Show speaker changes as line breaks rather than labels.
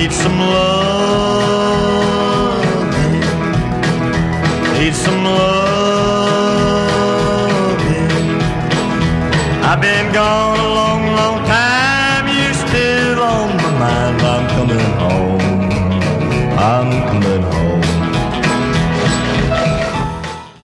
need some loving, need some loving. I've been gone a long, long time, you're still on my mind. I'm coming home, I'm coming home.